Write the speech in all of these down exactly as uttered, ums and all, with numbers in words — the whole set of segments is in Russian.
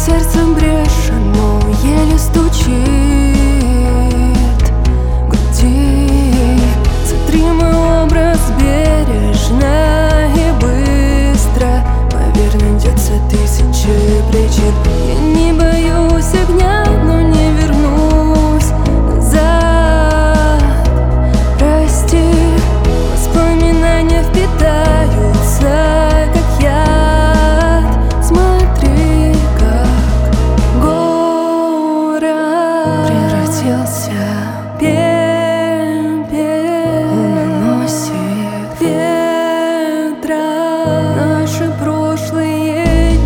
сердце брешь, оно еле стучит в груди. Сотри мой образ бережно и быстро. Поверь, найдется тысячи причин. Я не боюсь огня, но не вернусь назад. Прости, воспоминания впитаются, как яд. Смотри, как город превратился в пепел. Уносит ветра наши прошлые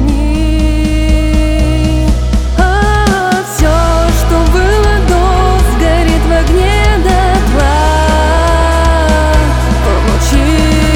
дни. А все, что было до, сгорит в огне дотла. Помолчи,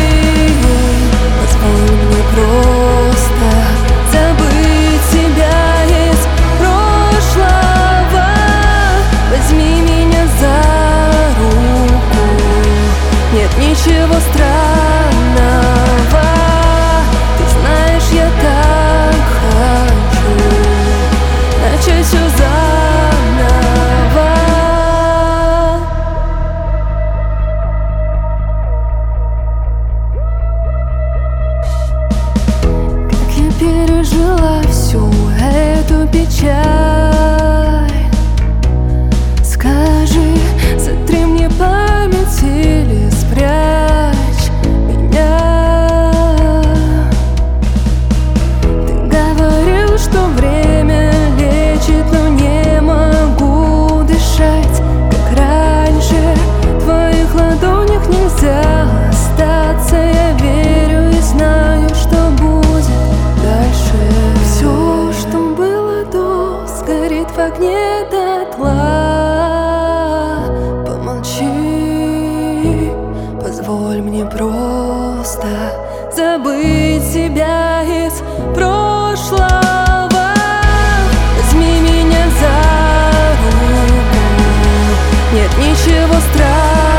позволь мне просто забыть себя из прошлого. Возьми меня за руку, нет ничего странного. Ты знаешь, я так хочу начать все заново. Как я пережила всю эту печаль. Скажи, сотри мне память или спрячь меня. Ты говорил, что время лечит, но не могу дышать, как раньше. В твоих ладонях нельзя остаться. Я верю и знаю, что будет дальше. Все, что было до, сгорит в огне дотла. Помолчи, позволь мне просто забыть себя из прошлого. Возьми меня за руку, нет ничего страшного.